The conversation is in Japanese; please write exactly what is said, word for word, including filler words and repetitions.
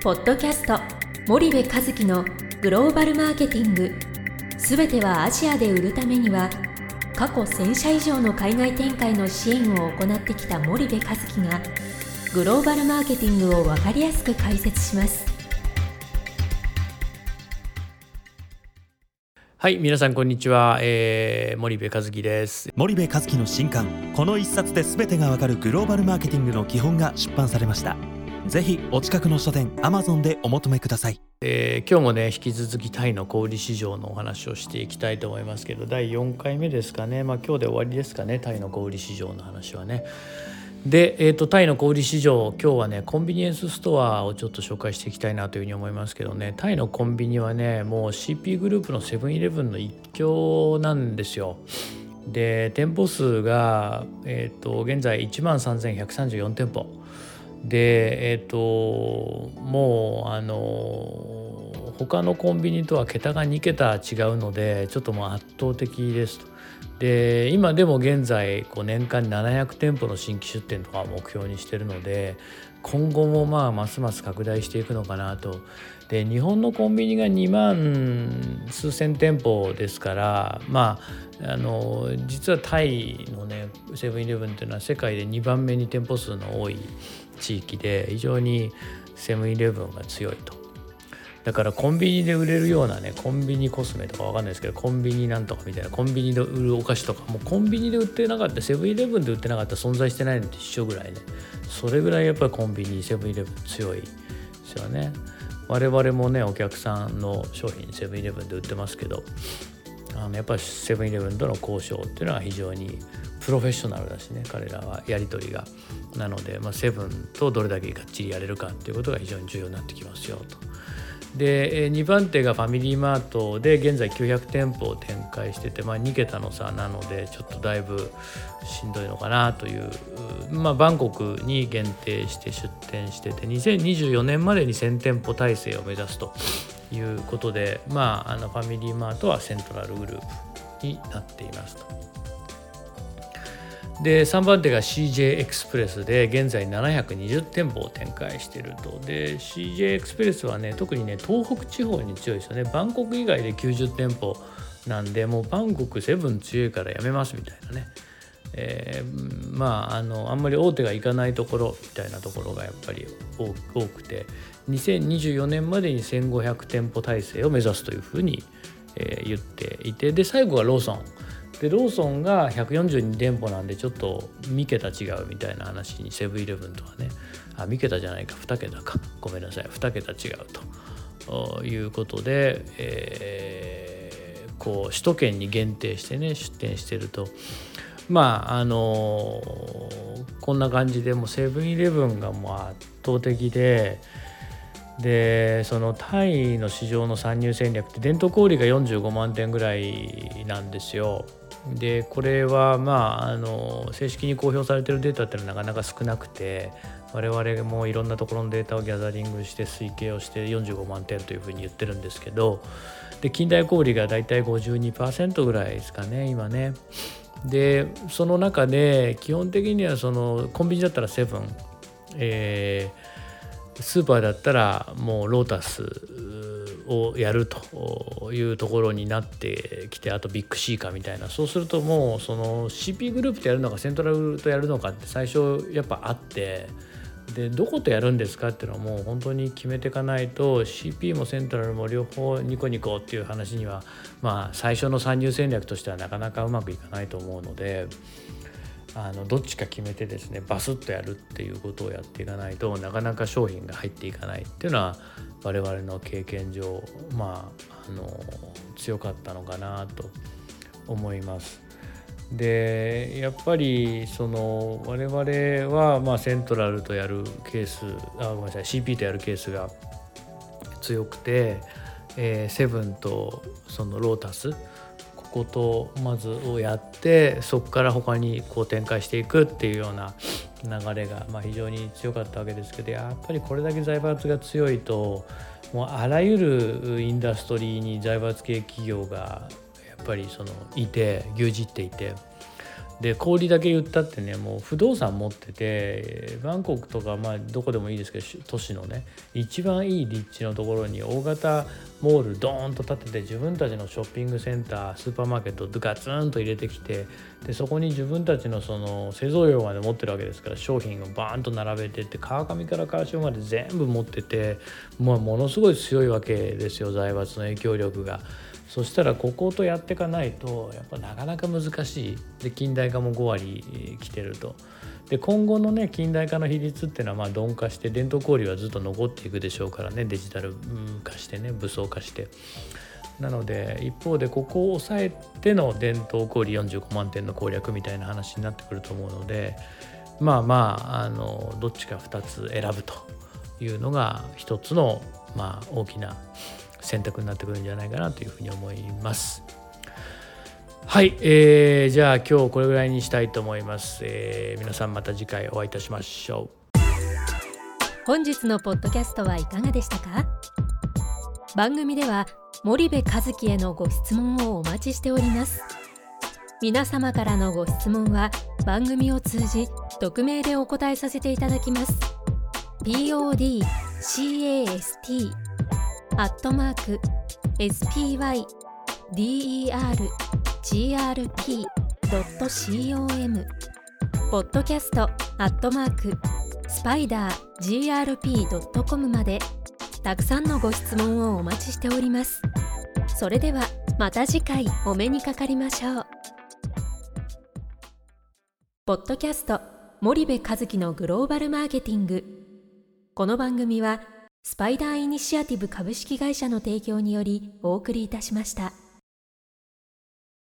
ポッドキャスト森部和樹のグローバルマーケティング、すべてはアジアで売るためには。過去せんしゃ以上の海外展開の支援を行ってきた森部和樹がグローバルマーケティングを分かりやすく解説します。 はい、皆さんこんにちは、えー、森部和樹です。 森部和樹の新刊、この一冊で全てがわかるグローバルマーケティングの基本が出版されました。ぜひお近くの書店 Amazon でお求めください。 えー、今日もね引き続きタイの小売市場のお話をしていきたいと思いますけど、だいよんかいめですかね。まあ今日で終わりですかね、タイの小売市場の話はね。で、えーと、タイの小売市場、今日はねコンビニエンスストアをちょっと紹介していきたいなというふうに思いますけどね、タイのコンビニはねもう シーピー グループのセブンイレブンの一強なんですよ。で、店舗数が、えーと、現在いちまんさんぜんひゃくさんじゅうよんてんぽで、えっともうあの他のコンビニとは桁がにけた違うので、ちょっともう圧倒的ですと。で、今でも現在こう年間ななひゃくてんぽの新規出店とかを目標にしているので、今後もまあますます拡大していくのかなと。で、日本のコンビニがにまん数千店舗ですから、まああの実はタイのねセブンイレブンっていうのは世界でにばんめに店舗数の多い地域で、非常にセブンイレブンが強いと。だからコンビニで売れるようなね、コンビニコスメとかわかんないですけど、コンビニなんとかみたいな、コンビニで売るお菓子とかもコンビニで売ってなかった、セブンイレブンで売ってなかったら存在してないのと一緒ぐらいね。それぐらいやっぱりコンビニセブンイレブン強いですよね。我々もねお客さんの商品セブンイレブンで売ってますけど、あのやっぱりセブンイレブンとの交渉っていうのは非常にプロフェッショナルだしね、彼らはやり取りがなので、まあ、セブンとどれだけがっちりやれるかっていうことが非常に重要になってきますよと。で、にばん手がファミリーマートで現在きゅうひゃくてんぽを展開してて、まあ、にけたの差なのでちょっとだいぶしんどいのかなという、まあ、バンコクに限定して出店してて、にせんにじゅうよねんまでにせんてんぽ体制を目指すということで、まあ、あのファミリーマートはセントラルグループになっていますと。で、さんばん手が シージェー エクスプレスで現在ななひゃくにじゅってんぽを展開していると。で シージェー エクスプレスはね特にね東北地方に強いですよね。バンコク以外できゅうじゅってんぽなんで、もうバンコクセブン強いからやめますみたいなね、えー、まああのあんまり大手がいかないところみたいなところがやっぱり多くて、にせんにじゅうよねんまでにせんごひゃくてんぽ体制を目指すというふうに、えー、言っていて、で最後はローソンで、ローソンがひゃくよんじゅうにてんぽなんでちょっとにけた違うみたいな話にセブンイレブンとはね、あにけたじゃないかにけたか、ごめんなさいにけた違うということで、えー、こう首都圏に限定してね出店してると、まああのー、こんな感じでもうセブンイレブンがもう圧倒的で、でそのタイの市場の参入戦略って伝統小売がよんじゅうごまんてんぐらいなんですよ。でこれはまああの正式に公表されているデータっていうのはなかなか少なくて、我々もいろんなところのデータをギャザリングして推計をしてよんじゅうごまんてんというふうに言ってるんですけど、で近代小売がだいたい ごじゅうにパーセント ぐらいですかね今ね。でその中で基本的にはそのコンビニだったらセブン、えー、スーパーだったらもうロータスをやるというところになってきて、あとビッグシーかみたいな。そうするともうその シーピー グループとやるのかセントラルとやるのかって最初やっぱあって、でどことやるんですかっていうのはもう本当に決めていかないと シーピー もセントラルも両方ニコニコっていう話にはまあ最初の参入戦略としてはなかなかうまくいかないと思うので、あのどっちか決めてですねバスッとやるっていうことをやっていかないとなかなか商品が入っていかないっていうのは我々の経験上まああの強かったのかなと思います。でやっぱりその我々はまあセントラルとやるケースあごめんなさい シーピー とやるケースが強くて、えー、セブンとそのロータスこことまずをやって、そこから他にこう展開していくっていうような流れがまあ非常に強かったわけですけど、やっぱりこれだけ財閥が強いともうあらゆるインダストリーに財閥系企業がやっぱりそのいて牛耳っていて、 で氷だけ言ったってね、もう不動産持ってて、バンコクとかまあどこでもいいですけど、都市のね一番いい立地のところに大型モールドーンと建てて、自分たちのショッピングセンタースーパーマーケットをガツンと入れてきて、でそこに自分たちのその製造業まで持ってるわけですから、商品をバーンと並べてって、川上から川下まで全部持ってて、もうものすごい強いわけですよ、財閥の影響力が。そしたらこことやっていかないとやっぱなかなか難しい。で近代化もご割来てると。で今後のね近代化の比率っていうのはまあ鈍化して、伝統小売はずっと残っていくでしょうからね、デジタル化してね、武装化して。なので一方でここを抑えての伝統小売よんじゅうごまんてんの攻略みたいな話になってくると思うので、まあまああのどっちかふたつ選ぶというのが一つのまあ大きな選択になってくるんじゃないかなというふうに思います。はい、えー、じゃあ今日これぐらいにしたいと思います。えー、皆さんまた次回お会いいたしましょう。 本日のポッドキャストはいかがでしたか？番組では森部一樹へのご質問をお待ちしております。皆様からのご質問は番組を通じ匿名でお答えさせていただきます。podcast アットマーク スピーワイディーイーアールジーアールピードットコム ポッドキャストアットマークスパイダー ジーアールピードットコム までたくさんのご質問をお待ちしております。それではまた次回お目にかかりましょう。ポッドキャスト森部一樹のグローバルマーケティング。この番組はスパイダーイニシアティブ株式会社の提供によりお送りいたしました。